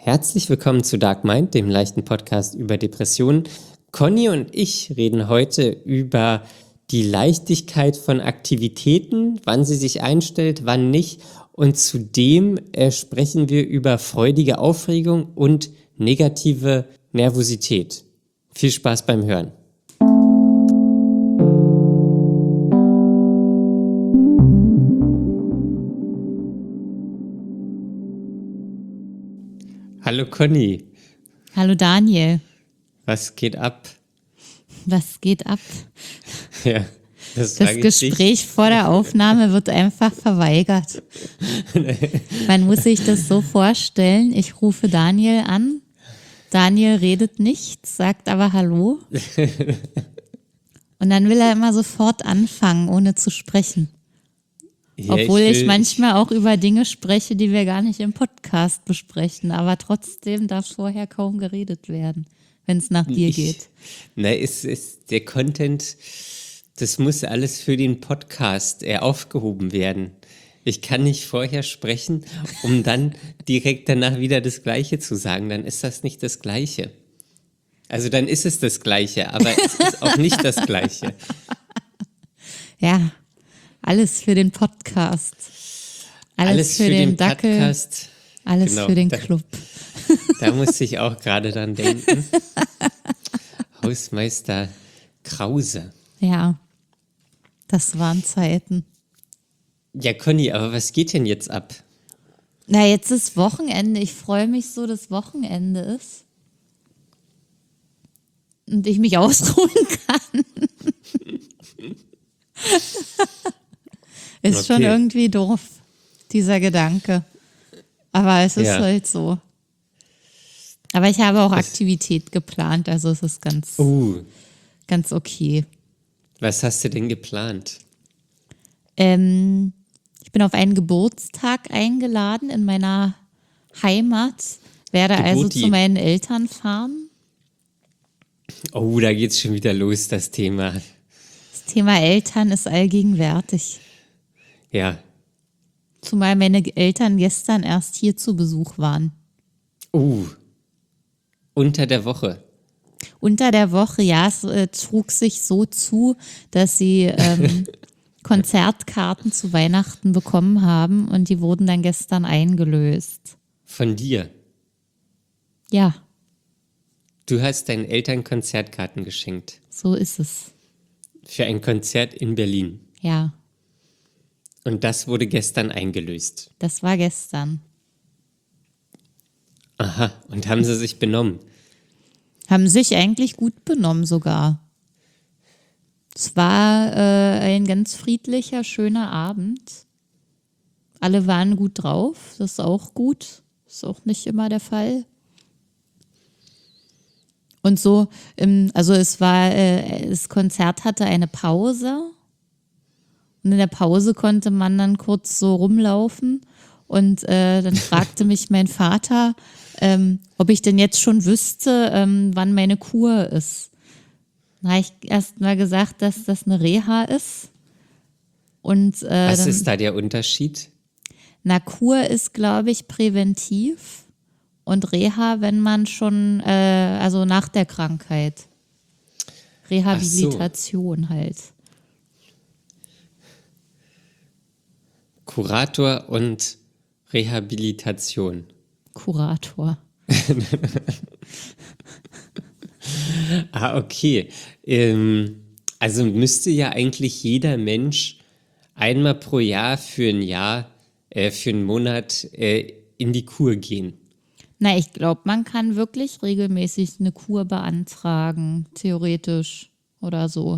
Herzlich willkommen zu Dark Mind, dem leichten Podcast über Depressionen. Conny und ich reden heute über die Leichtigkeit von Aktivitäten, wann sie sich einstellt, wann nicht. Und zudem sprechen wir über freudige Aufregung und negative Nervosität. Viel Spaß beim Hören. Hallo Conny. Hallo Daniel. Was geht ab? Was geht ab? Ja, das Gespräch vor der Aufnahme wird einfach verweigert. Man muss sich das so vorstellen, ich rufe Daniel an, Daniel redet nichts, sagt aber Hallo. Und dann will er immer sofort anfangen, ohne zu sprechen. Ja, obwohl ich manchmal auch über Dinge spreche, die wir gar nicht im Podcast besprechen, aber trotzdem darf vorher kaum geredet werden, wenn es nach dir geht. Der Content, das muss alles für den Podcast aufgehoben werden. Ich kann nicht vorher sprechen, um dann direkt danach wieder das Gleiche zu sagen. Dann ist das nicht das Gleiche. Also dann ist es das Gleiche, aber es ist auch nicht das Gleiche. Ja. Alles für den Podcast. Alles für den Dackel. Podcast. Alles genau, für den Club. Da musste ich auch gerade dran denken. Hausmeister Krause. Ja, das waren Zeiten. Ja, Conny, aber was geht denn jetzt ab? Na, jetzt ist Wochenende. Ich freue mich so, dass Wochenende ist. Und ich mich ausruhen kann. Ist schon irgendwie doof, dieser Gedanke. Aber es ist halt so. Aber ich habe auch Aktivität geplant, also es ist ganz okay. Was hast du denn geplant? Ich bin auf einen Geburtstag eingeladen in meiner Heimat, werde also zu meinen Eltern fahren. Oh, da geht's schon wieder los, das Thema. Das Thema Eltern ist allgegenwärtig. Ja. Zumal meine Eltern gestern erst hier zu Besuch waren. Unter der Woche? Unter der Woche, ja. Es trug sich so zu, dass sie Konzertkarten zu Weihnachten bekommen haben und die wurden dann gestern eingelöst. Von dir? Ja. Du hast deinen Eltern Konzertkarten geschenkt? So ist es. Für ein Konzert in Berlin? Ja. Und das wurde gestern eingelöst? Das war gestern. Aha, und haben sie sich benommen? Haben sich eigentlich gut benommen sogar. Es war ein ganz friedlicher, schöner Abend. Alle waren gut drauf, das ist auch gut. Ist auch nicht immer der Fall. Und so, also das Konzert hatte eine Pause. Und in der Pause konnte man dann kurz so rumlaufen und dann fragte mich mein Vater, ob ich denn jetzt schon wüsste, wann meine Kur ist. Dann habe ich erst mal gesagt, dass das eine Reha ist. Und, was ist da der Unterschied? Na, Kur ist, glaube ich, präventiv und Reha, wenn man schon, also nach der Krankheit. Rehabilitation halt. Kurator und Rehabilitation. Kurator. Okay. Also müsste ja eigentlich jeder Mensch einmal pro Jahr für einen Monat in die Kur gehen. Na, ich glaube, man kann wirklich regelmäßig eine Kur beantragen, theoretisch oder so.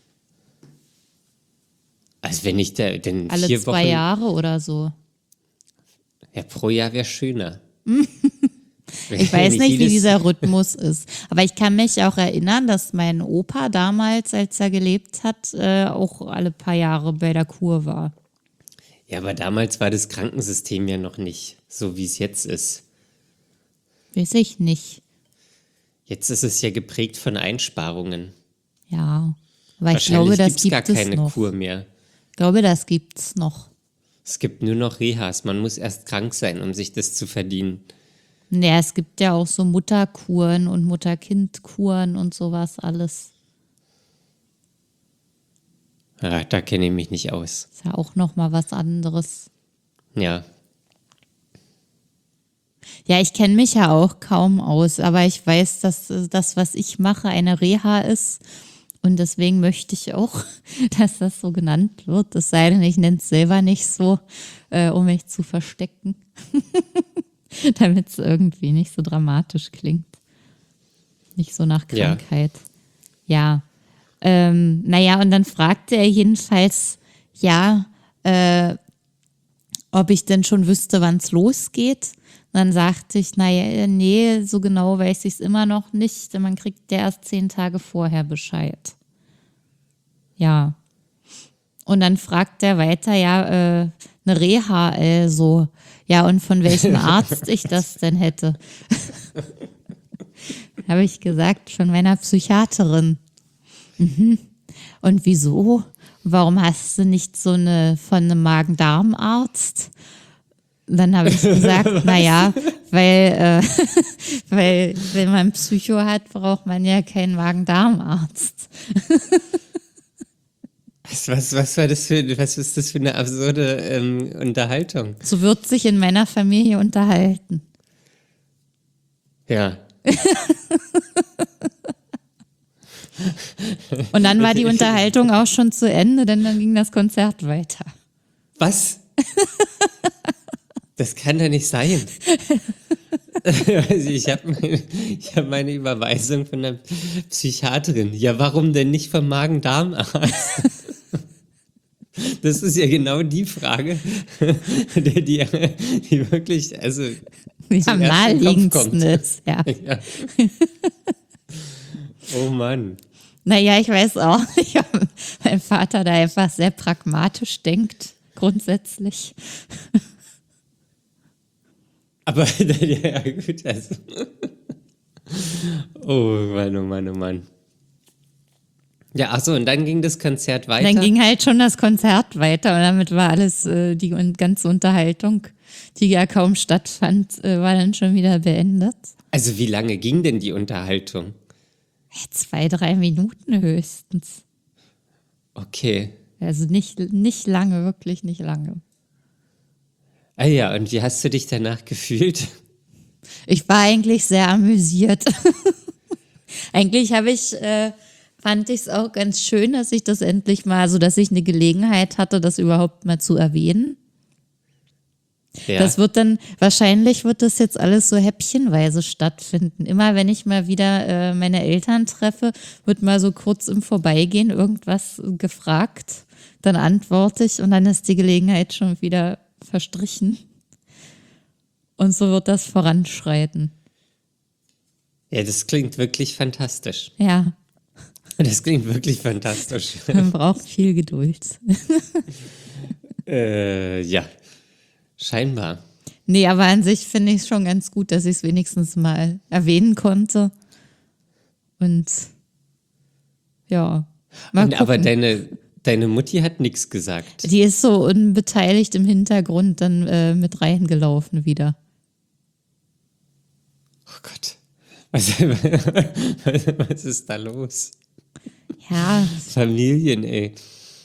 Also wenn ich da denn alle 4 2 Wochen, Jahre oder so. Ja, pro Jahr wäre schöner. Ich weiß nicht, wie dieser Rhythmus ist. Aber ich kann mich auch erinnern, dass mein Opa damals, als er gelebt hat, auch alle paar Jahre bei der Kur war. Ja, aber damals war das Krankensystem ja noch nicht so, wie es jetzt ist. Weiß ich nicht. Jetzt ist es ja geprägt von Einsparungen. Ja, aber ich glaube, das gibt es noch. Wahrscheinlich gibt es gar keine Kur mehr. Ich glaube, das gibt's noch. Es gibt nur noch Rehas. Man muss erst krank sein, um sich das zu verdienen. Ja, es gibt ja auch so Mutterkuren und Mutter-Kind-Kuren und sowas alles. Ja, da kenne ich mich nicht aus. Ist ja auch nochmal was anderes. Ja. Ja, ich kenne mich ja auch kaum aus, aber ich weiß, dass das, was ich mache, eine Reha ist. Und deswegen möchte ich auch, dass das so genannt wird. Es sei denn, ich nenne es selber nicht so, um mich zu verstecken. Damit es irgendwie nicht so dramatisch klingt. Nicht so nach Krankheit. Ja. Naja, und dann fragte er jedenfalls, ja, ob ich denn schon wüsste, wann es losgeht. Und dann sagte ich, naja, nee, so genau weiß ich es immer noch nicht. Denn man kriegt ja erst 10 Tage vorher Bescheid. Ja. Und dann fragt er weiter, ja, eine Reha, so. Ja, und von welchem Arzt ich das denn hätte. Habe ich gesagt, von meiner Psychiaterin. Mhm. Und wieso? Warum hast du nicht so eine von einem Magen-Darm-Arzt? Dann habe ich gesagt, naja, weil wenn man Psycho hat, braucht man ja keinen Magen-Darm-Arzt. Was ist das für eine absurde Unterhaltung? So wird sich in meiner Familie unterhalten. Ja. Und dann war die Unterhaltung auch schon zu Ende, denn dann ging das Konzert weiter. Was? Das kann doch nicht sein. Also ich hab meine Überweisung von der Psychiaterin. Ja, warum denn nicht vom Magen-Darm-Arzt? Das ist ja genau die Frage, die wirklich, also Die am naheliegendsten ist, ja. Ja. Oh Mann. Naja, ich weiß auch nicht, ob mein Vater da einfach sehr pragmatisch denkt, grundsätzlich. Aber, ja gut, also. Oh Mann, oh Mann, oh Mann. Ja, achso, und dann ging das Konzert weiter? Dann ging halt schon das Konzert weiter und damit war alles, die ganze Unterhaltung, die ja kaum stattfand, war dann schon wieder beendet. Also wie lange ging denn die Unterhaltung? 2, 3 Minuten höchstens. Okay. Also nicht lange, wirklich nicht lange. Ah ja, und wie hast du dich danach gefühlt? Ich war eigentlich sehr amüsiert. Eigentlich fand ich es auch ganz schön, dass ich das endlich mal, also dass ich eine Gelegenheit hatte, das überhaupt mal zu erwähnen. Ja. Das wird dann, wahrscheinlich wird das jetzt alles so häppchenweise stattfinden. Immer wenn ich mal wieder meine Eltern treffe, wird mal so kurz im Vorbeigehen irgendwas gefragt, dann antworte ich und dann ist die Gelegenheit schon wieder verstrichen. Und so wird das voranschreiten. Ja, das klingt wirklich fantastisch. Ja, Das klingt wirklich fantastisch. man braucht viel Geduld. Ja, scheinbar. Nee, aber an sich finde ich es schon ganz gut, dass ich es wenigstens mal erwähnen konnte. Und ja, mal gucken. Aber deine Mutti hat nichts gesagt. Die ist so unbeteiligt im Hintergrund dann mit reingelaufen wieder. Oh Gott. Was ist da los? Ja, Familien, ey.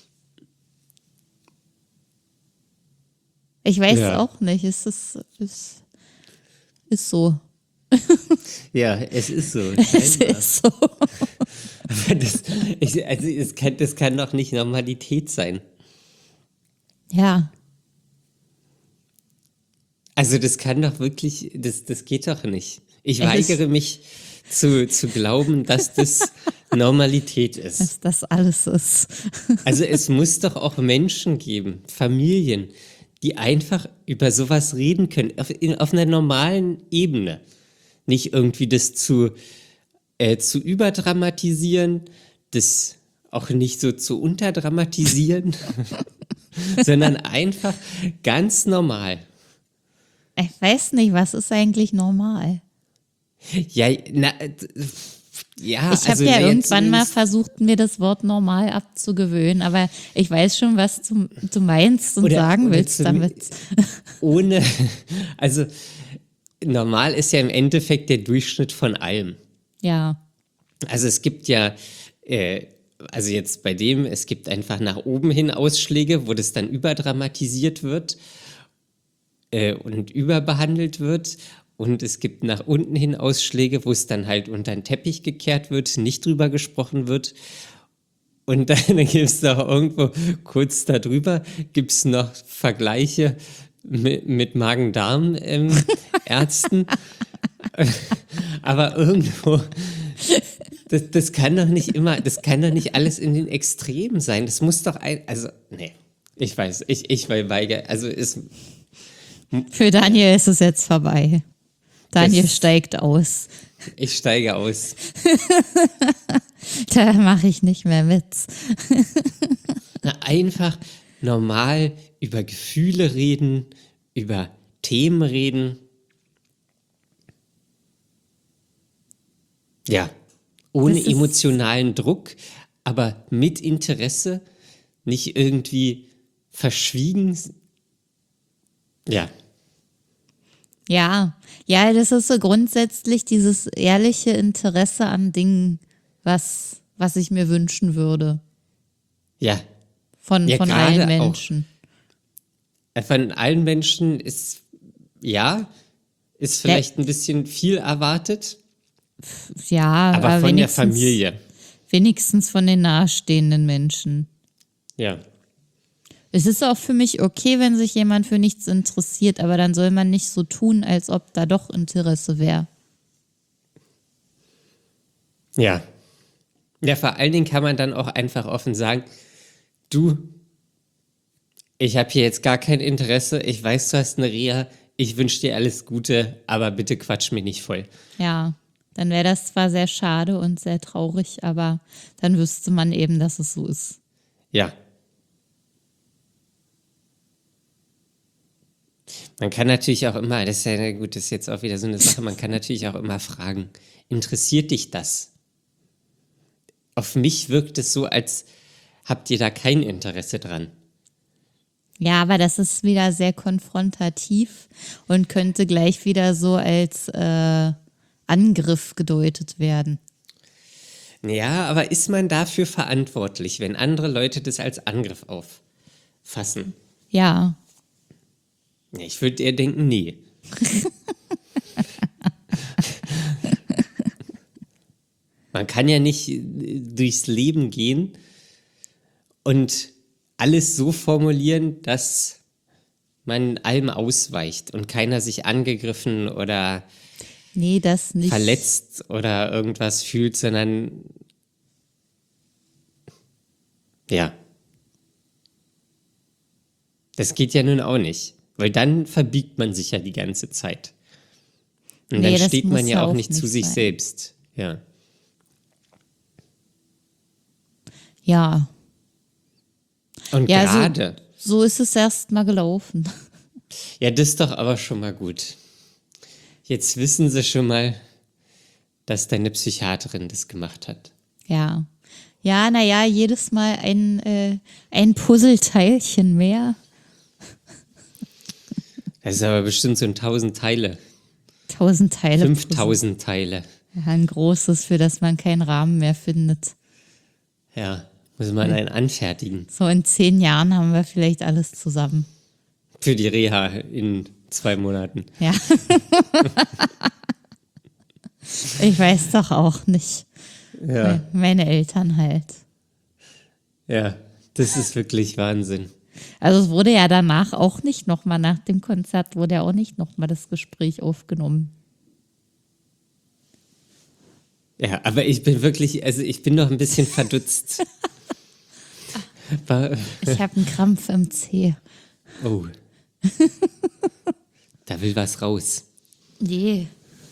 ich weiß Ja. auch nicht. Es ist so. Ja, es ist so. Es Scheinbar. ist so. Aber das kann doch nicht Normalität sein. Ja, Also das kann doch wirklich, das geht doch nicht. Ich Es ist- weigere mich zu glauben, dass das Normalität ist. dass das alles ist. Also es muss doch auch Menschen geben, Familien, die einfach über sowas reden können, auf einer normalen Ebene. Nicht irgendwie das zu überdramatisieren, das auch nicht so zu unterdramatisieren, sondern einfach ganz normal. Ich weiß nicht, was ist eigentlich normal? Ja, ja, Ich habe also ja jetzt irgendwann mal zumindest versucht, mir das Wort normal abzugewöhnen, aber ich weiß schon, was du meinst und sagen oder willst damit. ohne, also normal ist ja im Endeffekt der Durchschnitt von allem. Ja. Also es gibt ja, also jetzt bei dem, es gibt einfach nach oben hin Ausschläge, wo das dann überdramatisiert wird und überbehandelt wird. Und es gibt nach unten hin Ausschläge, wo es dann halt unter den Teppich gekehrt wird, nicht drüber gesprochen wird. Und dann gibt es noch irgendwo kurz darüber, gibt es noch Vergleiche mit Magen-Darm-Ärzten. Aber irgendwo, das kann doch nicht immer, das kann doch nicht alles in den Extremen sein. Das muss doch also, nee, ich weiß, ich weigere, also ist. Für Daniel ist es jetzt vorbei. Daniel steigt aus. Ich steige aus. Da mache ich nicht mehr mit. Na, einfach normal über Gefühle reden, über Themen reden. Ja, ohne emotionalen Druck, aber mit Interesse, nicht irgendwie verschwiegen. Ja. Ja, das ist so grundsätzlich dieses ehrliche Interesse an Dingen, was ich mir wünschen würde. Ja. Von Ja, allen gerade Menschen. Von allen Menschen ist vielleicht ein bisschen viel erwartet, Ja, aber von der Familie. Wenigstens von den nahestehenden Menschen. Ja. Es ist auch für mich okay, wenn sich jemand für nichts interessiert, aber dann soll man nicht so tun, als ob da doch Interesse wäre. Ja. Ja, vor allen Dingen kann man dann auch einfach offen sagen, du, ich habe hier jetzt gar kein Interesse, ich weiß, du hast eine Reha, ich wünsche dir alles Gute, aber bitte quatsch mich nicht voll. Ja, dann wäre das zwar sehr schade und sehr traurig, aber dann wüsste man eben, dass es so ist. Ja. Man kann natürlich auch immer, das ist ja gut, das ist jetzt auch wieder so eine Sache, man kann natürlich auch immer fragen, interessiert dich das? Auf mich wirkt es so, als habt ihr da kein Interesse dran. Ja, aber das ist wieder sehr konfrontativ und könnte gleich wieder so als Angriff gedeutet werden. Ja, aber ist man dafür verantwortlich, wenn andere Leute das als Angriff auffassen? Ja. Ich würde eher denken, nee. Man kann ja nicht durchs Leben gehen und alles so formulieren, dass man allem ausweicht und keiner sich angegriffen oder das nicht. verletzt oder irgendwas fühlt, sondern ja. Das geht ja nun auch nicht, weil dann verbiegt man sich ja die ganze Zeit. Und dann steht man ja auch nicht zu sich selbst. Ja. Ja. Und gerade. So ist es erst mal gelaufen. Ja, das ist doch aber schon mal gut. Jetzt wissen sie schon mal, dass deine Psychiaterin das gemacht hat. Ja. Ja, naja, jedes Mal ein Puzzleteilchen mehr. Das ist aber bestimmt so ein 1000 Teile. 1000 Teile. 5000 Teile. Ja, ein großes, für das man keinen Rahmen mehr findet. Ja, muss man einen anfertigen. So in 10 Jahren haben wir vielleicht alles zusammen. Für die Reha in 2 Monaten. Ja. Ich weiß doch auch nicht. Ja. Meine Eltern halt. Ja, das ist wirklich Wahnsinn. Also es wurde ja danach auch nicht nochmal, nach dem Konzert wurde ja auch nicht nochmal das Gespräch aufgenommen. Ja, aber ich bin wirklich, also ich bin noch ein bisschen verdutzt. Ich habe einen Krampf im Zeh. Oh. Da will was raus. Je.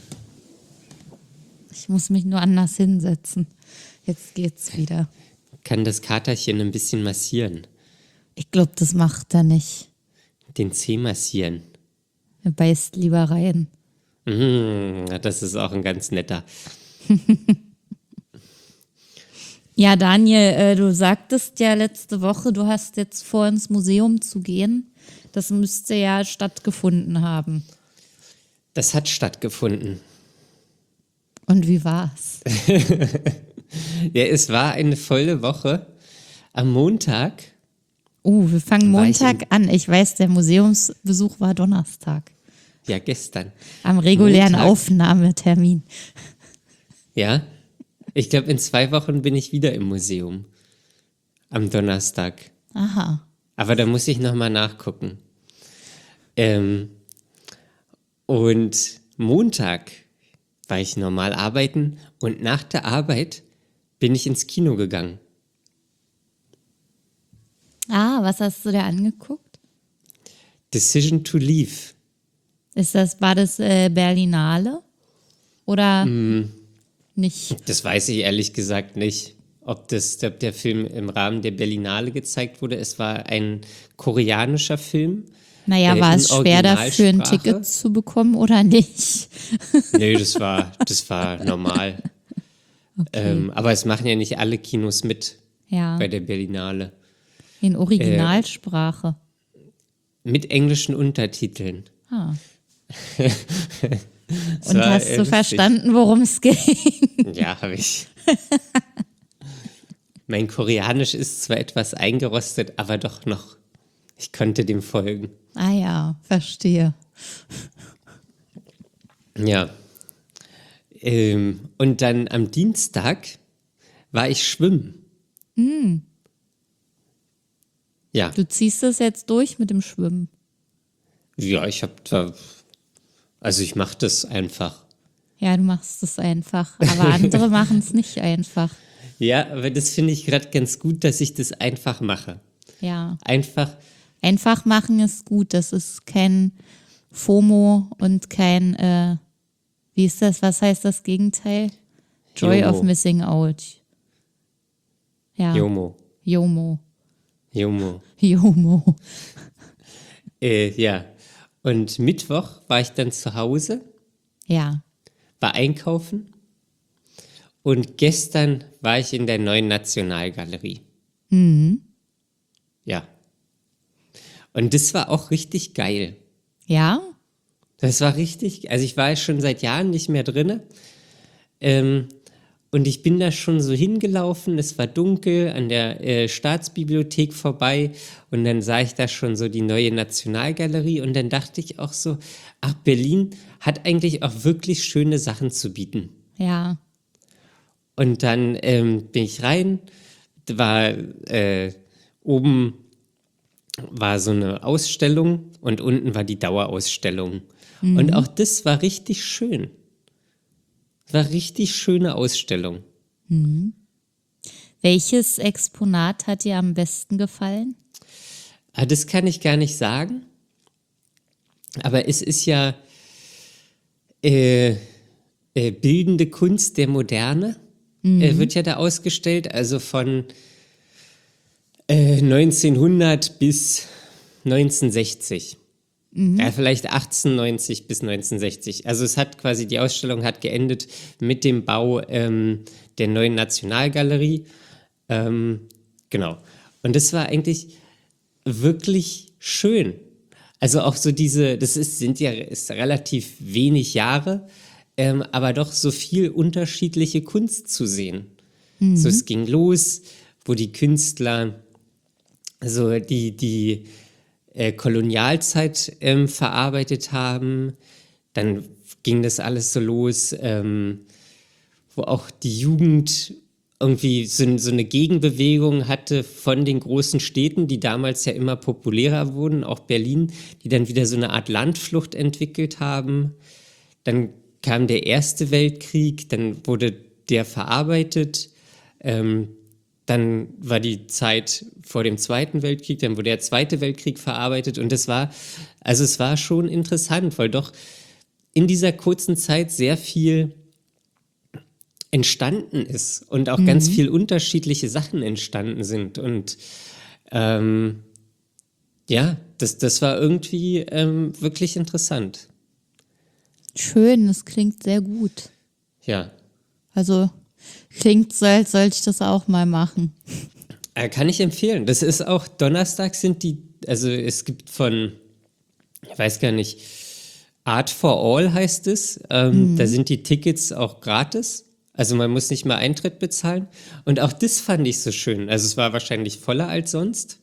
Ich muss mich nur anders hinsetzen. Jetzt geht's wieder. Kann das Katerchen ein bisschen massieren? Ich glaube, das macht er nicht. Den Zeh massieren. Er beißt lieber rein. Das ist auch ein ganz netter. Ja, Daniel, du sagtest ja letzte Woche, du hast jetzt vor, ins Museum zu gehen. Das müsste ja stattgefunden haben. Das hat stattgefunden. Und wie war's? Ja, es war eine volle Woche. Am Montag, Wir fangen War ich Montag an. Ich weiß, der Museumsbesuch war Donnerstag. ja gestern, Am regulären Montag. Aufnahmetermin. ja, ich glaube, in 2 Wochen bin ich wieder im Museum. Am Donnerstag. Aha. Aber da muss ich nochmal nachgucken. Und Montag war ich normal arbeiten und nach der Arbeit bin ich ins Kino gegangen. Was hast du dir angeguckt? Decision to Leave. War das Berlinale? Oder nicht? Das weiß ich ehrlich gesagt nicht, ob der Film im Rahmen der Berlinale gezeigt wurde. Es war ein koreanischer Film. Naja, war in es schwer dafür ein Originalsprache. Ticket zu bekommen oder nicht? Nee, das war normal. Aber es machen ja nicht alle Kinos mit Ja, bei der Berlinale. in Originalsprache. Mit englischen Untertiteln. Ah. Das Und war, hast du lustig. verstanden, worum es geht? Ja, habe ich. Mein Koreanisch ist zwar etwas eingerostet, aber doch noch. Ich konnte dem folgen. Ah ja, verstehe. Ja. Und dann am Dienstag war ich schwimmen. Ja, Du ziehst es jetzt durch mit dem Schwimmen. ja, ich mache das einfach. Ja, du machst es einfach. Aber andere machen es nicht einfach. Ja, aber das finde ich gerade ganz gut, dass ich das einfach mache. Ja. Einfach, Einfach machen ist gut. Das ist kein FOMO und kein, wie ist das? Was heißt das Gegenteil? Joy JOMO. of Missing Out. Ja. JOMO. JOMO. JOMO. JOMO. Ja. Und Mittwoch war ich dann zu Hause, Ja. war einkaufen. Und gestern war ich in der neuen Nationalgalerie. Ja. Und das war auch richtig geil. Ja? Das war richtig, also ich war ja schon seit Jahren nicht mehr drinne. Und ich bin da schon so hingelaufen, es war dunkel, an der Staatsbibliothek vorbei und dann sah ich da schon so die neue Nationalgalerie und dann dachte ich auch so, ach, Berlin hat eigentlich auch wirklich schöne Sachen zu bieten. Ja. Und dann bin ich rein, war oben war so eine Ausstellung und unten war die Dauerausstellung. Und auch das war richtig schön. War richtig schöne Ausstellung. Welches Exponat hat dir am besten gefallen? Das kann ich gar nicht sagen. Aber es ist ja bildende Kunst der Moderne, wird ja da ausgestellt. Also von 1900 bis 1960. Ja, vielleicht 1890 bis 1960. Also es hat quasi, die Ausstellung hat geendet mit dem Bau der neuen Nationalgalerie. Genau. Und das war eigentlich wirklich schön. Also auch so ist relativ wenig Jahre, aber doch so viel unterschiedliche Kunst zu sehen. So, es ging los, wo die Künstler so die Kolonialzeit verarbeitet haben. Dann ging das alles so los, wo auch die Jugend irgendwie so eine Gegenbewegung hatte von den großen Städten, die damals ja immer populärer wurden, auch Berlin, die dann wieder so eine Art Landflucht entwickelt haben. Dann kam der Erste Weltkrieg, dann wurde der verarbeitet. Dann war die Zeit vor dem Zweiten Weltkrieg, dann wurde der Zweite Weltkrieg verarbeitet und es war schon interessant, weil doch in dieser kurzen Zeit sehr viel entstanden ist und auch ganz viel unterschiedliche Sachen entstanden sind und ja, das war irgendwie wirklich interessant. Schön, das klingt sehr gut. Ja. Also klingt so, als sollte ich das auch mal machen. Kann ich empfehlen. Das ist auch, Donnerstag also es gibt von, ich weiß gar nicht, Art for All heißt es. Da sind die Tickets auch gratis. Also man muss nicht mal Eintritt bezahlen. Und auch das fand ich so schön. Also es war wahrscheinlich voller als sonst.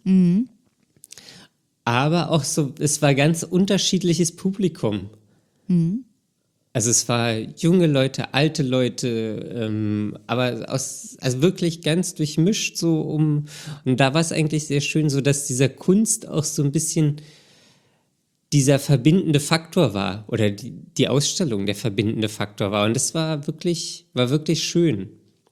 Aber auch so, es war ganz unterschiedliches Publikum. Also es war junge Leute, alte Leute, aber also wirklich ganz durchmischt so und da war es eigentlich sehr schön, so dass dieser Kunst auch so ein bisschen dieser verbindende Faktor war oder die Ausstellung der verbindende Faktor war und das war wirklich schön.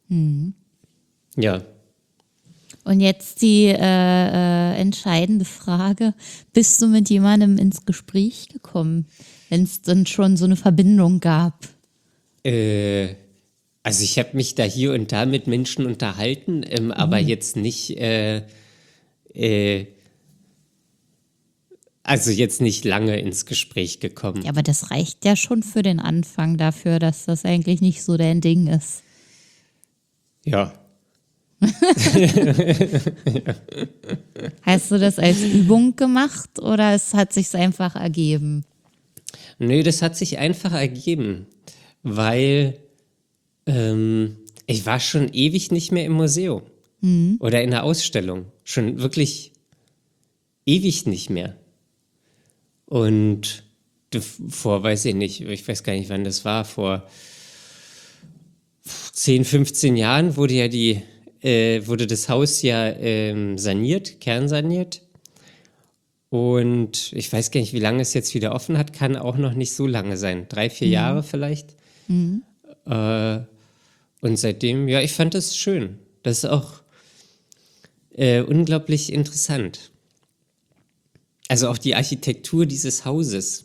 Ja. Und jetzt die entscheidende Frage, bist du mit jemandem ins Gespräch gekommen, wenn es dann schon so eine Verbindung gab? Also ich habe mich da hier und da mit Menschen unterhalten, aber jetzt nicht, also jetzt nicht lange ins Gespräch gekommen. Ja, aber das reicht ja schon für den Anfang dafür, dass das eigentlich nicht so dein Ding ist. Ja. Hast du das als Übung gemacht oder es hat sich einfach ergeben? Nö, das hat sich einfach ergeben, weil ich war schon ewig nicht mehr im Museum oder in der Ausstellung. Schon wirklich ewig nicht mehr. Und weiß ich weiß gar nicht, wann das war, vor 10, 15 Jahren wurde das Haus ja saniert, kernsaniert. Und ich weiß gar nicht, wie lange es jetzt wieder offen hat, kann auch noch nicht so lange sein. 3, 4 Jahre vielleicht. Und seitdem, ja, ich fand das schön. Das ist auch unglaublich interessant. Also auch die Architektur dieses Hauses.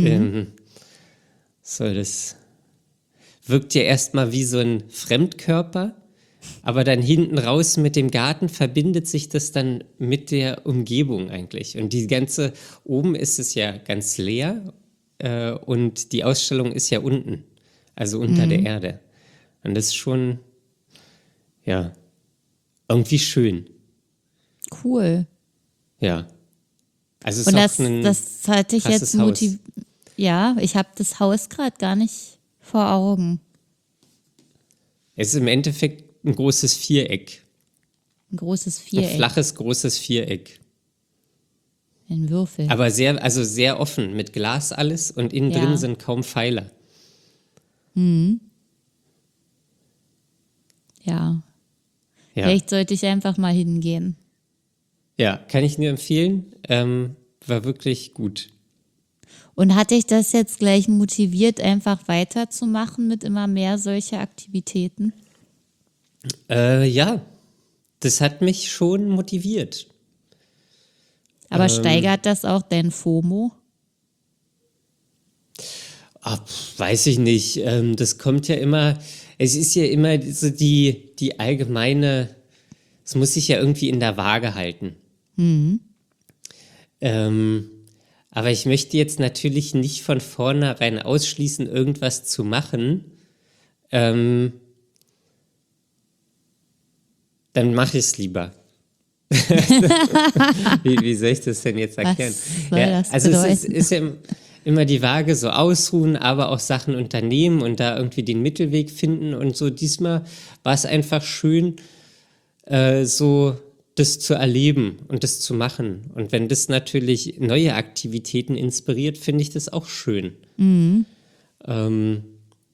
Das wirkt ja erstmal wie so ein Fremdkörper, aber dann hinten raus mit dem Garten verbindet sich das dann mit der Umgebung eigentlich. Und oben ist es ja ganz leer und die Ausstellung ist ja unten, also unter der Erde. Und das ist schon, ja, irgendwie schön. Cool. Ja. Also es Und ist auch das hatte ich jetzt Haus. Ja, ich habe das Haus gerade gar nicht vor Augen. Es ist im Endeffekt ein großes Viereck. Ein großes Ein Viereck, flaches, großes Viereck. ein Würfel. Aber sehr offen, mit Glas alles und innen Ja. drin sind kaum Pfeiler. Ja. Ja. Vielleicht sollte ich einfach mal hingehen. Ja, kann ich nur empfehlen. War wirklich gut. Und hat dich das jetzt gleich motiviert, einfach weiterzumachen mit immer mehr solcher Aktivitäten? Ja, das hat mich schon motiviert. Aber steigert das auch dein FOMO? Weiß ich nicht. Das kommt ja immer, es ist ja immer so die allgemeine, es muss sich ja irgendwie in der Waage halten. Aber ich möchte jetzt natürlich nicht von vornherein ausschließen, irgendwas zu machen. Dann mache ich es lieber. Wie soll ich das denn jetzt erklären? Was soll das also bedeuten? es ist ja immer die Waage, so ausruhen, aber auch Sachen unternehmen und da irgendwie den Mittelweg finden. Und so diesmal war es einfach schön, so das zu erleben und das zu machen. Und wenn das natürlich neue Aktivitäten inspiriert, finde ich das auch schön. Und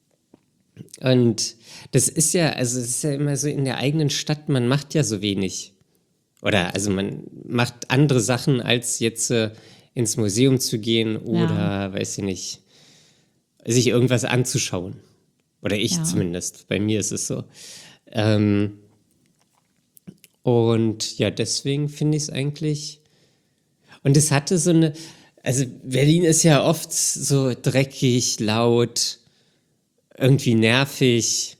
das ist ja, also es ist ja immer so in der eigenen Stadt, man macht ja so wenig. Oder also man macht andere Sachen, als jetzt ins Museum zu gehen oder, weiß ich nicht, sich irgendwas anzuschauen. Oder ich zumindest, bei mir ist es so. Und ja, deswegen finde ich es eigentlich. Und es hatte so eine. Also, Berlin ist ja oft so dreckig, laut, irgendwie nervig,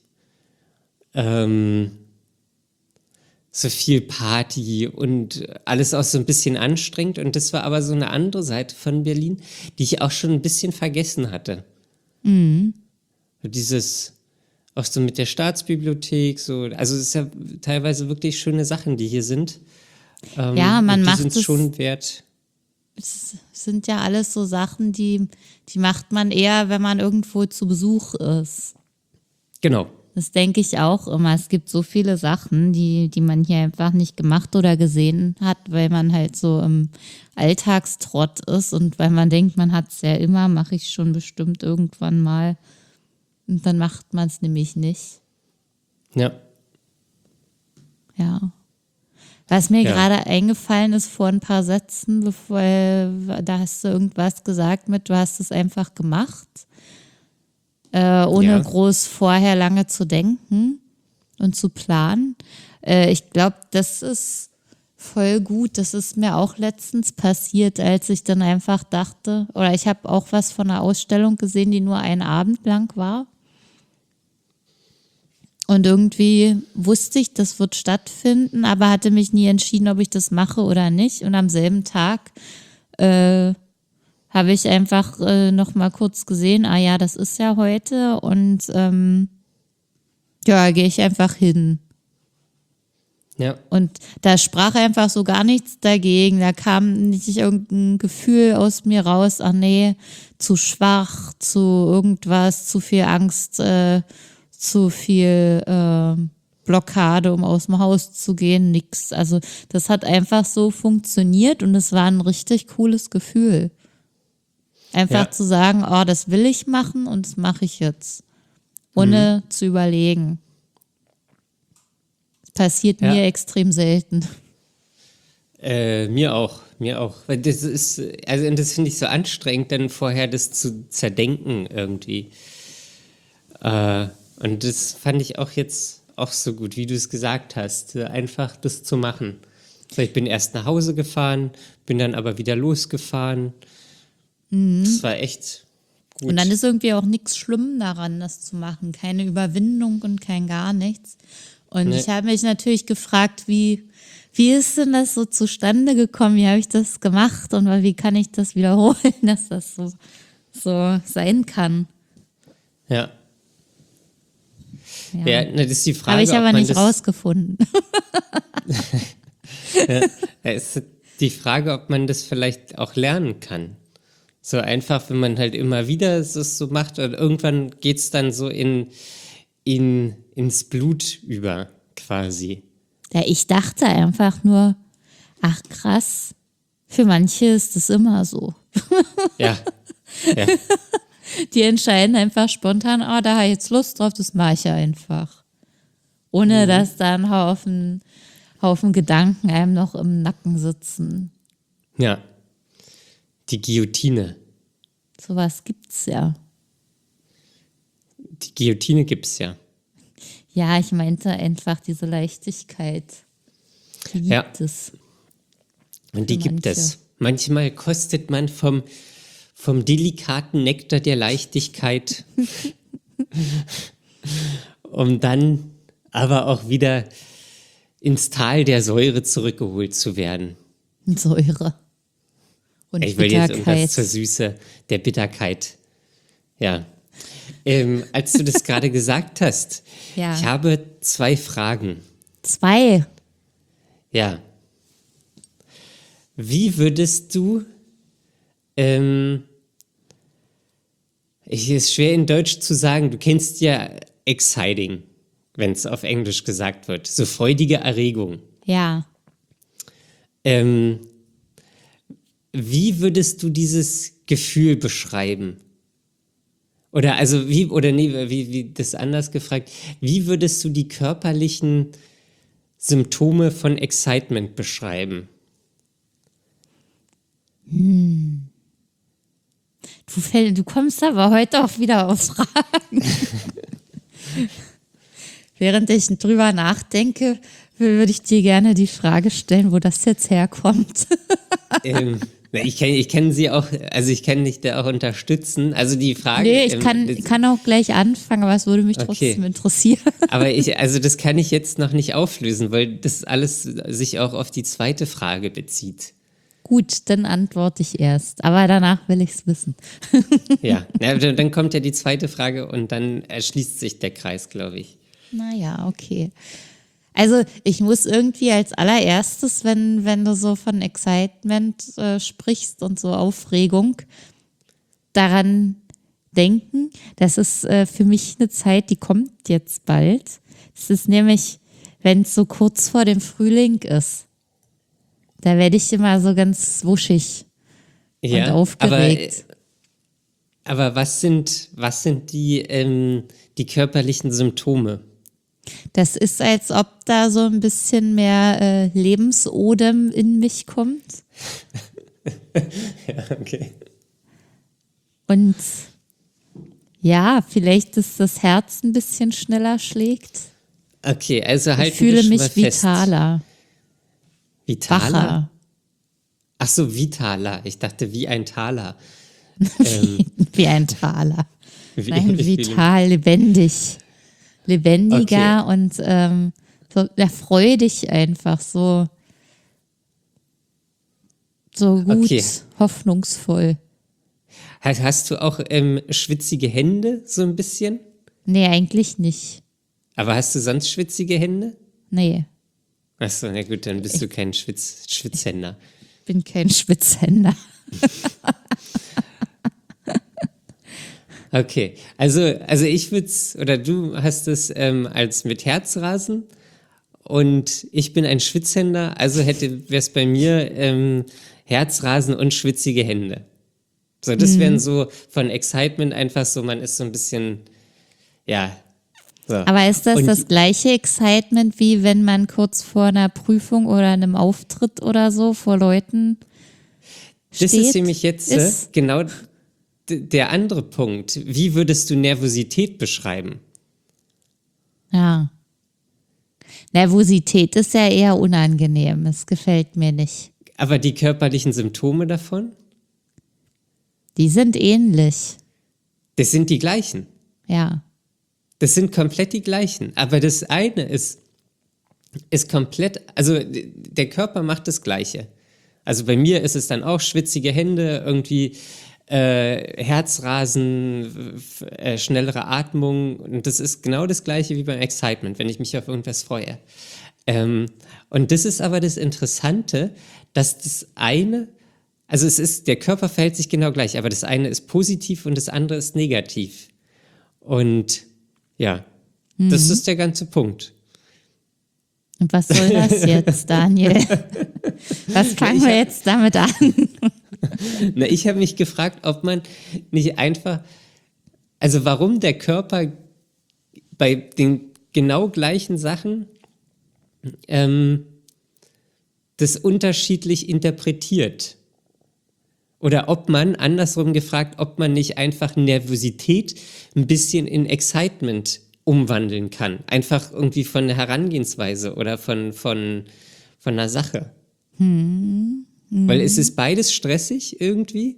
so viel Party und alles auch so ein bisschen anstrengend. Und das war aber so eine andere Seite von Berlin, die ich auch schon ein bisschen vergessen hatte. Dieses. Auch so mit der Staatsbibliothek, so, also es ist ja teilweise wirklich schöne Sachen, die hier sind. Ja, man und die macht sind es schon wert. es sind ja alles so Sachen, die macht man eher, wenn man irgendwo zu Besuch ist. Genau. Das denke ich auch immer. Es gibt so viele Sachen, die man hier einfach nicht gemacht oder gesehen hat, weil man halt so im Alltagstrott ist und weil man denkt, man hat es ja immer, mache ich schon bestimmt irgendwann mal. Und dann macht man es nämlich nicht. Ja. Ja. Was mir Ja. gerade eingefallen ist vor ein paar Sätzen, da hast du irgendwas gesagt mit, du hast es einfach gemacht, ohne Ja. groß vorher lange zu denken und zu planen. Ich glaube, das ist voll gut. Das ist mir auch letztens passiert, als ich dann einfach dachte, oder ich habe auch was von einer Ausstellung gesehen, die nur einen Abend lang war. Und irgendwie wusste ich, das wird stattfinden, aber hatte mich nie entschieden, ob ich das mache oder nicht. Und am selben Tag habe ich einfach noch mal kurz gesehen, ah ja, das ist ja heute. Und ja, gehe ich einfach hin. Ja. Und da sprach einfach so gar nichts dagegen. Da kam nicht irgendein Gefühl aus mir raus, ach nee, zu schwach, zu irgendwas, zu viel Angst, zu viel Blockade, um aus dem Haus zu gehen, nix. Also das hat einfach so funktioniert und es war ein richtig cooles Gefühl. Einfach zu sagen, oh, das will ich machen und das mache ich jetzt. Ohne zu überlegen. Das passiert mir extrem selten. Mir auch. Weil das ist, also das finde ich so anstrengend, dann vorher das zu zerdenken irgendwie. Und das fand ich auch jetzt auch so gut, wie du es gesagt hast, einfach das zu machen. So, ich bin erst nach Hause gefahren, bin dann aber wieder losgefahren. Das war echt gut. Und dann ist irgendwie auch nichts schlimm daran, das zu machen. Keine Überwindung und kein gar nichts. Und ich habe mich natürlich gefragt, wie ist denn das so zustande gekommen? Wie habe ich das gemacht? Und wie kann ich das wiederholen, dass das so sein kann? Ja, das ist die Frage. Habe ich aber ob man nicht rausgefunden. Es ist die Frage, ob man das vielleicht auch lernen kann. So einfach, wenn man halt immer wieder es so macht und irgendwann geht es dann so ins Blut über, quasi. Ja, ich dachte einfach nur, ach krass, für manche ist das immer so. Ja. Die entscheiden einfach spontan, da habe ich jetzt Lust drauf, das mache ich ja einfach. Ohne dass da ein Haufen Gedanken einem noch im Nacken sitzen. Ja. Die Guillotine. Sowas gibt's ja. Die Guillotine gibt's ja. Ja, ich meinte einfach diese Leichtigkeit. Die gibt es. Und die gibt es. Manchmal kostet man vom delikaten Nektar der Leichtigkeit, um dann aber auch wieder ins Tal der Säure zurückgeholt zu werden. Säure. Und ich will Bitterkeit. jetzt irgendwas zur Süße der Bitterkeit. Ja. Als du das gerade gesagt hast, ich habe 2 Fragen. 2? Ja. Wie würdest du, ist schwer in Deutsch zu sagen, du kennst ja exciting, wenn es auf Englisch gesagt wird, so freudige Erregung. Ja. Wie würdest du dieses Gefühl beschreiben? Oder also wie das anders gefragt, wie würdest du die körperlichen Symptome von Excitement beschreiben? Du kommst aber heute auch wieder auf Fragen. Während ich drüber nachdenke, würde ich dir gerne die Frage stellen, wo das jetzt herkommt. Ich kann sie auch, also ich kann dich da auch unterstützen. Also die Frage. Nee, ich kann auch gleich anfangen, aber es würde mich trotzdem interessieren. Aber das kann ich jetzt noch nicht auflösen, weil das alles sich auch auf die zweite Frage bezieht. Gut, dann antworte ich erst, aber danach will ich es wissen. Ja, dann kommt ja die zweite Frage und dann erschließt sich der Kreis, glaube ich. Naja, okay. Also ich muss irgendwie als allererstes, wenn du so von Excitement sprichst und so Aufregung, daran denken, das ist für mich eine Zeit, die kommt jetzt bald. Das ist nämlich, wenn es so kurz vor dem Frühling ist. Da werde ich immer so ganz wuschig und aufgeregt. Aber was sind die körperlichen Symptome? Das ist, als ob da so ein bisschen mehr Lebensodem in mich kommt. Ja, okay. Und ja, vielleicht, dass das Herz ein bisschen schneller schlägt. Okay, also halten Ich fühle wir schon mich mal fest. vitaler, Vitaler? wacher, Ach so, vitaler. Ich dachte, wie ein Taler. wie ein Taler. Wie- Nein, ich fühle- vital, lebendig. Lebendiger und so, ja, freudig einfach, so gut, Okay. hoffnungsvoll. Hast du auch schwitzige Hände, so ein bisschen? Nee, eigentlich nicht. Aber hast du sonst schwitzige Hände? Nee, Ach so, na gut, dann bist du kein Schwitzhänder. bin kein Schwitzhänder. Okay, also ich würde es, oder du hast es als mit Herzrasen und ich bin ein Schwitzhänder, also wäre es bei mir Herzrasen und schwitzige Hände. So, das wären so von Excitement einfach so, man ist so ein bisschen, ja. So. Aber ist das Und das gleiche Excitement, wie wenn man kurz vor einer Prüfung oder einem Auftritt oder so vor Leuten steht? das ist nämlich jetzt Ist- genau der andere Punkt. Wie würdest du Nervosität beschreiben? Ja. Nervosität ist ja eher unangenehm. Es gefällt mir nicht. Aber die körperlichen Symptome davon, Die sind ähnlich. das sind die gleichen. Ja. Das sind komplett die gleichen. Aber das eine ist komplett, also der Körper macht das Gleiche. Also bei mir ist es dann auch schwitzige Hände, irgendwie Herzrasen, schnellere Atmung. Und das ist genau das Gleiche wie beim Excitement, wenn ich mich auf irgendwas freue. Und das ist aber das Interessante, dass das eine, also der Körper verhält sich genau gleich, aber das eine ist positiv und das andere ist negativ. Und ja, das ist der ganze Punkt. Und was soll das jetzt, Daniel? Was fangen wir jetzt damit an? Na, ich habe mich gefragt, ob man nicht einfach, also warum der Körper bei den genau gleichen Sachen das unterschiedlich interpretiert. Oder ob man, andersrum gefragt, ob man nicht einfach Nervosität ein bisschen in Excitement umwandeln kann. Einfach irgendwie von der Herangehensweise oder von einer Sache. Weil es ist beides stressig irgendwie.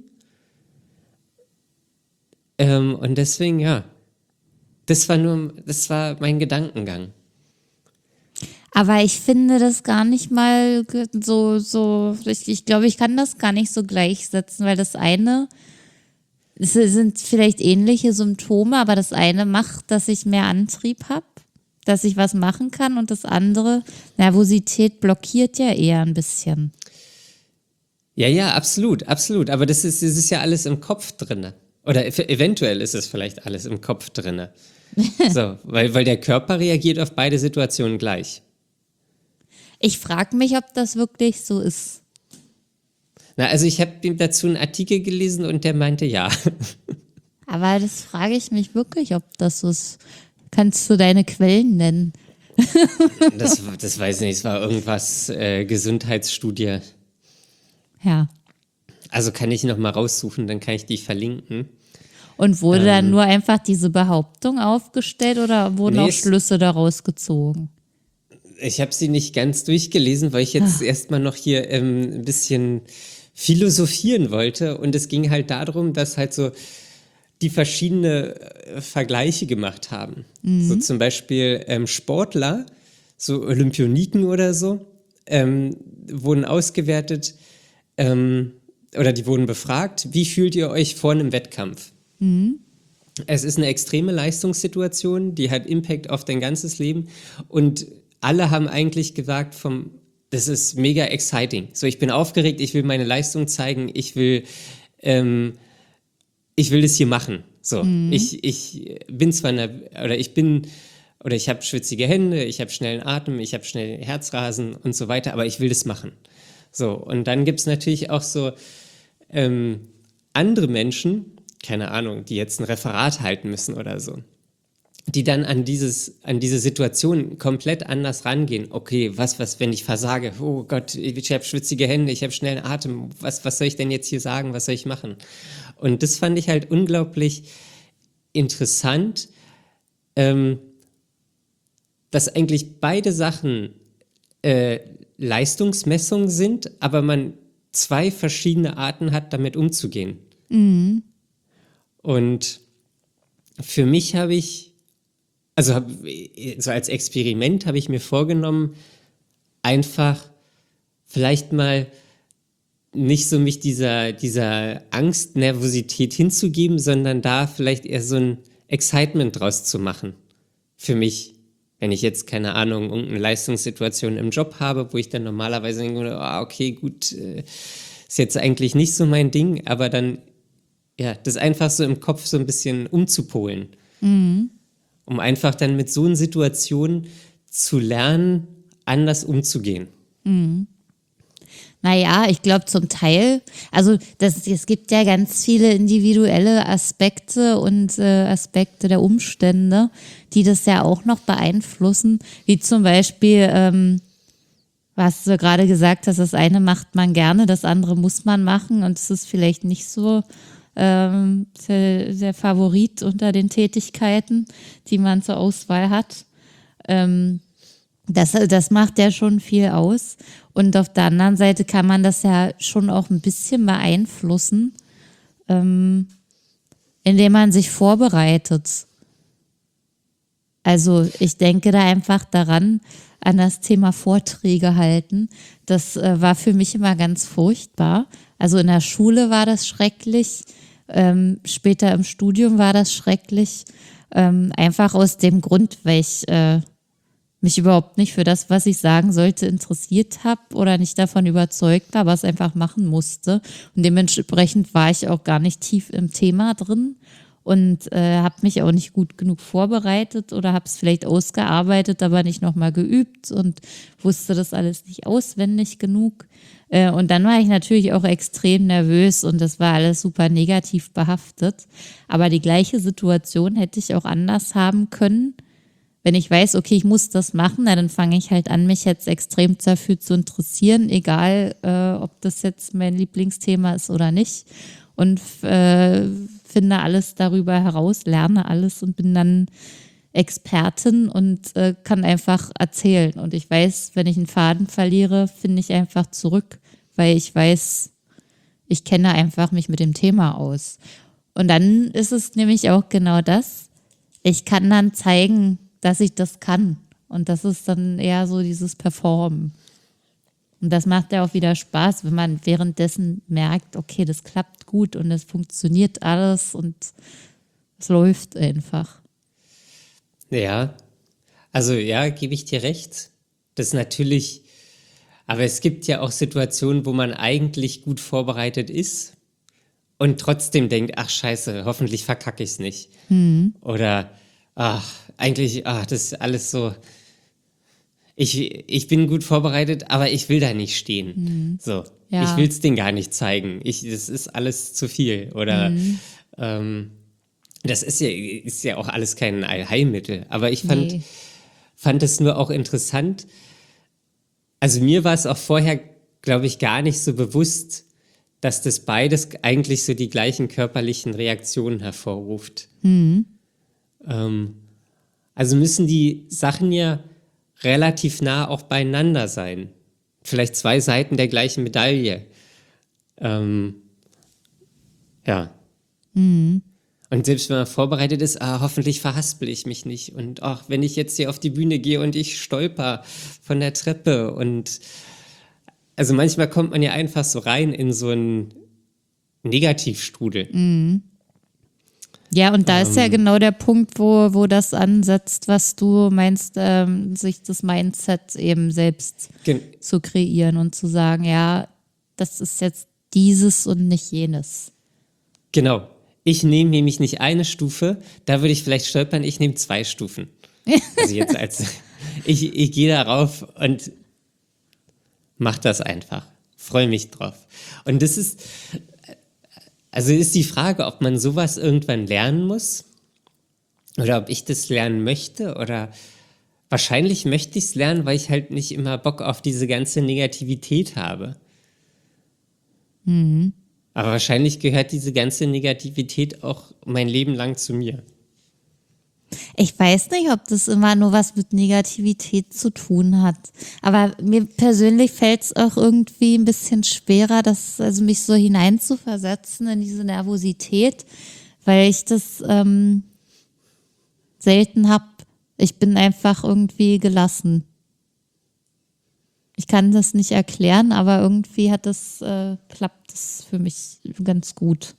Und deswegen, ja, das war mein Gedankengang. Aber ich finde das gar nicht mal so ich glaube, ich kann das gar nicht so gleichsetzen, weil das eine, es sind vielleicht ähnliche Symptome, aber das eine macht, dass ich mehr Antrieb habe, dass ich was machen kann und das andere, Nervosität blockiert ja eher ein bisschen. Ja, absolut, absolut. Aber das ist ja alles im Kopf drinne. Oder eventuell ist es vielleicht alles im Kopf drinne. So, weil der Körper reagiert auf beide Situationen gleich. Ich frage mich, ob das wirklich so ist. Na, also ich habe dazu einen Artikel gelesen und der meinte ja. Aber das frage ich mich wirklich, ob das so ist. Kannst du deine Quellen nennen? Das weiß ich nicht, es war irgendwas Gesundheitsstudie. Ja. Also kann ich noch mal raussuchen, dann kann ich die verlinken. Und wurde dann nur einfach diese Behauptung aufgestellt oder wurden Nee, auch Schlüsse daraus gezogen? Ich habe sie nicht ganz durchgelesen, weil ich jetzt erstmal noch hier ein bisschen philosophieren wollte. Und es ging halt darum, dass halt so die verschiedene Vergleiche gemacht haben. So zum Beispiel Sportler, so Olympioniken oder so, wurden ausgewertet oder die wurden befragt, wie fühlt ihr euch vor einem Wettkampf? Es ist eine extreme Leistungssituation, die hat Impact auf dein ganzes Leben und alle haben eigentlich gesagt, das ist mega exciting. So, ich bin aufgeregt, ich will meine Leistung zeigen, ich will das hier machen. So, ich bin zwar ich habe schwitzige Hände, ich habe schnellen Atem, ich habe schnell Herzrasen und so weiter, aber ich will das machen. So, und dann gibt es natürlich auch so andere Menschen, keine Ahnung, die jetzt ein Referat halten müssen oder so, die dann an diese Situation komplett anders rangehen. Okay, was, wenn ich versage? Oh Gott, ich habe schwitzige Hände, ich habe schnellen Atem. Was soll ich denn jetzt hier sagen? Was soll ich machen? Und das fand ich halt unglaublich interessant, dass eigentlich beide Sachen Leistungsmessung sind, aber man zwei verschiedene Arten hat, damit umzugehen. Und für mich so als Experiment habe ich mir vorgenommen, einfach vielleicht mal nicht so mich dieser Angst, Nervosität hinzugeben, sondern da vielleicht eher so ein Excitement draus zu machen. Für mich, wenn ich jetzt, keine Ahnung, irgendeine Leistungssituation im Job habe, wo ich dann normalerweise denke, okay, gut, ist jetzt eigentlich nicht so mein Ding, aber dann, ja, das einfach so im Kopf so ein bisschen umzupolen. Um einfach dann mit so einer Situation zu lernen, anders umzugehen. Naja, ich glaube zum Teil, also es gibt ja ganz viele individuelle Aspekte und Aspekte der Umstände, die das ja auch noch beeinflussen, wie zum Beispiel, was du gerade gesagt hast, das eine macht man gerne, das andere muss man machen und es ist vielleicht nicht so der Favorit unter den Tätigkeiten, die man zur Auswahl hat. Das macht ja schon viel aus. Und auf der anderen Seite kann man das ja schon auch ein bisschen beeinflussen, indem man sich vorbereitet. Also ich denke da einfach daran, an das Thema Vorträge halten. Das war für mich immer ganz furchtbar. Also in der Schule war das schrecklich, später im Studium war das schrecklich. Einfach aus dem Grund, weil ich mich überhaupt nicht für das, was ich sagen sollte, interessiert habe oder nicht davon überzeugt war, aber es einfach machen musste. Und dementsprechend war ich auch gar nicht tief im Thema drin und habe mich auch nicht gut genug vorbereitet oder habe es vielleicht ausgearbeitet, aber nicht nochmal geübt und wusste das alles nicht auswendig genug. Und dann war ich natürlich auch extrem nervös und das war alles super negativ behaftet. Aber die gleiche Situation hätte ich auch anders haben können. Wenn ich weiß, okay, ich muss das machen, dann fange ich halt an, mich jetzt extrem dafür zu interessieren, egal ob das jetzt mein Lieblingsthema ist oder nicht. Und finde alles darüber heraus, lerne alles und bin dann Expertin und kann einfach erzählen. Und ich weiß, wenn ich einen Faden verliere, finde ich einfach zurück, weil ich weiß, ich kenne einfach mich mit dem Thema aus. Und dann ist es nämlich auch genau das. Ich kann dann zeigen, dass ich das kann. Und das ist dann eher so dieses Performen. Und das macht ja auch wieder Spaß, wenn man währenddessen merkt, okay, das klappt gut und es funktioniert alles und es läuft einfach. Ja, also ja, gebe ich dir recht. Das ist natürlich, aber es gibt ja auch Situationen, wo man eigentlich gut vorbereitet ist und trotzdem denkt, ach scheiße, hoffentlich verkacke ich es nicht. Oder das ist alles so, ich bin gut vorbereitet, aber ich will da nicht stehen. So, Ja. ich will es denen gar nicht zeigen. Das ist alles zu viel. Oder das ist ja auch alles kein Allheilmittel. Aber ich fand es nur auch interessant. Also mir war es auch vorher, glaube ich, gar nicht so bewusst, dass das beides eigentlich so die gleichen körperlichen Reaktionen hervorruft. Also müssen die Sachen ja relativ nah auch beieinander sein. Vielleicht zwei Seiten der gleichen Medaille. Ja. Und selbst wenn man vorbereitet ist, hoffentlich verhaspel ich mich nicht. Und wenn ich jetzt hier auf die Bühne gehe und ich stolper von der Treppe und also manchmal kommt man ja einfach so rein in so einen Negativstrudel. Ja, und da ist ja genau der Punkt, wo das ansetzt, was du meinst, sich das Mindset eben selbst zu kreieren und zu sagen, ja, das ist jetzt dieses und nicht jenes. Genau. Ich nehme nämlich nicht eine Stufe, da würde ich vielleicht stolpern, ich nehme 2 Stufen. Also jetzt ich gehe darauf und mach das einfach. Freue mich drauf. Und das ist die Frage, ob man sowas irgendwann lernen muss oder ob ich das lernen möchte oder wahrscheinlich möchte ich es lernen, weil ich halt nicht immer Bock auf diese ganze Negativität habe. Aber wahrscheinlich gehört diese ganze Negativität auch mein Leben lang zu mir. Ich weiß nicht, ob das immer nur was mit Negativität zu tun hat. Aber mir persönlich fällt es auch irgendwie ein bisschen schwerer, also mich so hineinzuversetzen in diese Nervosität, weil ich das selten habe. Ich bin einfach irgendwie gelassen. Ich kann das nicht erklären, aber irgendwie klappt das für mich ganz gut.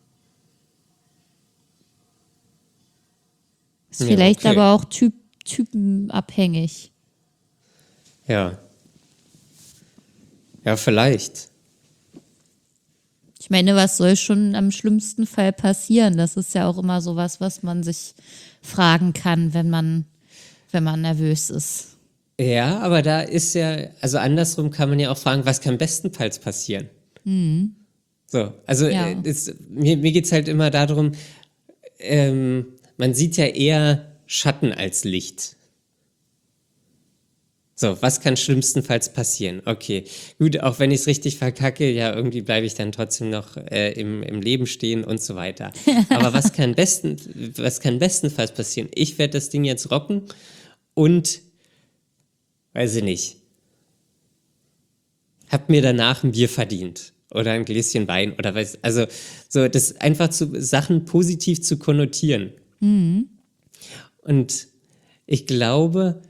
Ist vielleicht aber auch typenabhängig. Ja. Ja, vielleicht. Ich meine, was soll schon am schlimmsten Fall passieren? Das ist ja auch immer sowas, was man sich fragen kann, wenn man nervös ist. Ja, aber da ist ja, also andersrum kann man ja auch fragen, was kann bestenfalls passieren? So, also Ja. mir geht es halt immer darum, man sieht ja eher Schatten als Licht. So, was kann schlimmstenfalls passieren? Okay, gut, auch wenn ich es richtig verkacke, ja, irgendwie bleibe ich dann trotzdem noch im Leben stehen und so weiter. Aber was kann bestenfalls passieren? Ich werde das Ding jetzt rocken und, weiß ich nicht, hab mir danach ein Bier verdient oder ein Gläschen Wein oder also so das einfach zu Sachen positiv zu konnotieren. Und ich glaube,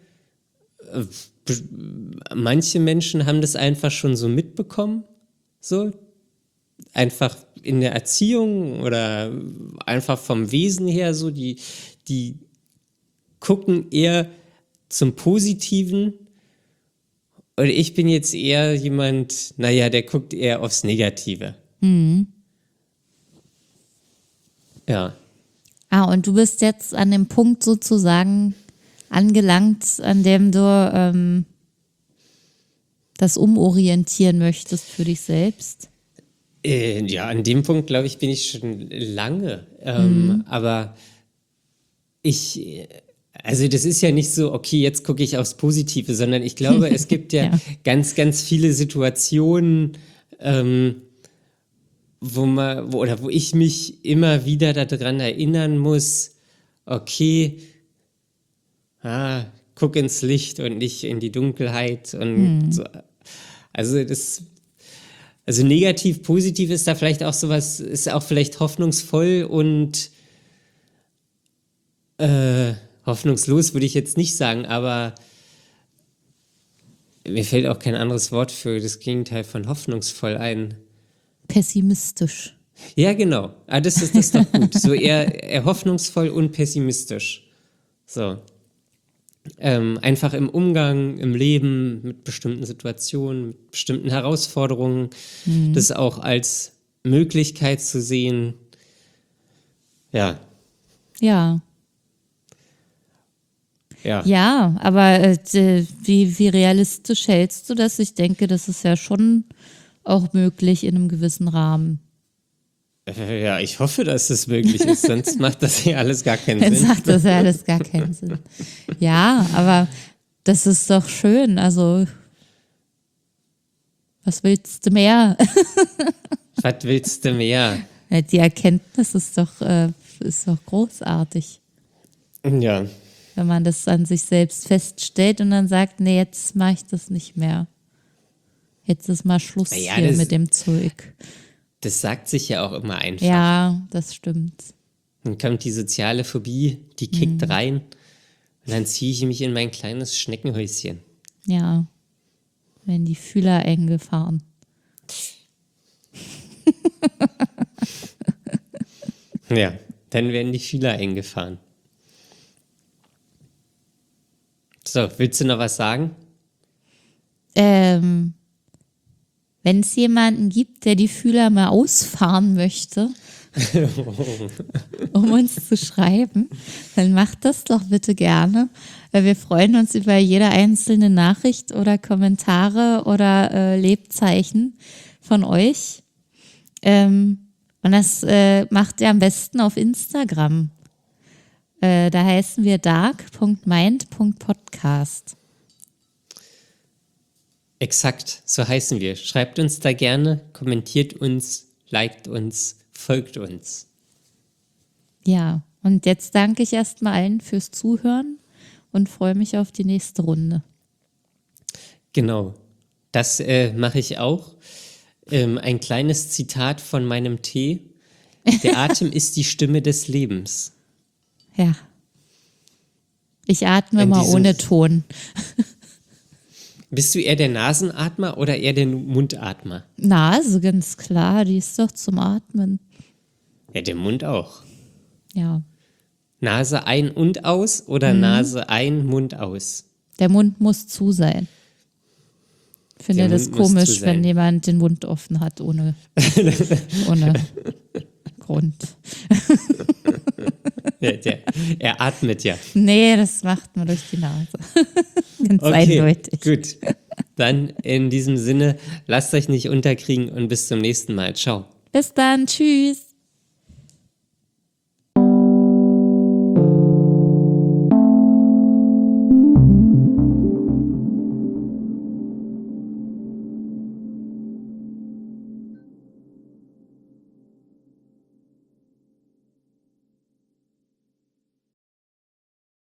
manche Menschen haben das einfach schon so mitbekommen, so einfach in der Erziehung oder einfach vom Wesen her so, die gucken eher zum Positiven. Und ich bin jetzt eher jemand, der guckt eher aufs Negative. Ja. Und du bist jetzt an dem Punkt sozusagen angelangt, an dem du das umorientieren möchtest für dich selbst? Ja, an dem Punkt, glaube ich, bin ich schon lange. Aber also das ist ja nicht so, okay, jetzt gucke ich aufs Positive, sondern ich glaube, es gibt ja, ganz, ganz viele Situationen, wo ich mich immer wieder daran erinnern muss, okay, guck ins Licht und nicht in die Dunkelheit und so. Also negativ, positiv ist da vielleicht auch sowas, ist auch vielleicht hoffnungsvoll und hoffnungslos würde ich jetzt nicht sagen, aber mir fällt auch kein anderes Wort für das Gegenteil von hoffnungsvoll ein. Pessimistisch. Ja, genau. Das ist doch gut. So eher hoffnungsvoll und pessimistisch. So. Einfach im Umgang, im Leben, mit bestimmten Situationen, mit bestimmten Herausforderungen, das auch als Möglichkeit zu sehen. Ja. Ja. Ja. Ja, aber wie realistisch hältst du das? Ich denke, das ist ja schon auch möglich in einem gewissen Rahmen. Ja, ich hoffe, dass es möglich ist, sonst macht das ja alles gar keinen Sinn. Sonst macht das ja alles gar keinen Sinn. Ja, aber das ist doch schön. Also, was willst du mehr? Was willst du mehr? Die Erkenntnis ist doch großartig. Ja. Wenn man das an sich selbst feststellt und dann sagt, nee, jetzt mache ich das nicht mehr. Jetzt ist mal Schluss hier mit dem Zeug. Das sagt sich ja auch immer einfach. Ja, das stimmt. Dann kommt die soziale Phobie, die kickt rein und dann ziehe ich mich in mein kleines Schneckenhäuschen. Ja, werden die Fühler eng gefahren. Ja, Dann werden die Fühler eingefahren. So, willst du noch was sagen? Wenn es jemanden gibt, der die Fühler mal ausfahren möchte, um uns zu schreiben, dann macht das doch bitte gerne. Weil wir freuen uns über jede einzelne Nachricht oder Kommentare oder Lebzeichen von euch. Und das macht ihr am besten auf Instagram. Da heißen wir dark.mind.podcast. Exakt, so heißen wir. Schreibt uns da gerne, kommentiert uns, liked uns, folgt uns. Ja, und jetzt danke ich erstmal allen fürs Zuhören und freue mich auf die nächste Runde. Genau, das mache ich auch. Ein kleines Zitat von meinem Tee. Der Atem ist die Stimme des Lebens. Ja. Ich atme mal ohne Ton. Bist du eher der Nasenatmer oder eher der Mundatmer? Nase, ganz klar, die ist doch zum Atmen. Ja, der Mund auch. Ja. Nase ein und aus oder Nase ein, Mund aus? Der Mund muss zu sein. Ich finde das komisch, wenn jemand den Mund offen hat, ohne Grund. Ja, er atmet ja. Nee, das macht man durch die Nase. Ganz Okay, eindeutig. gut. Dann in diesem Sinne, lasst euch nicht unterkriegen und bis zum nächsten Mal. Ciao. Bis dann, tschüss.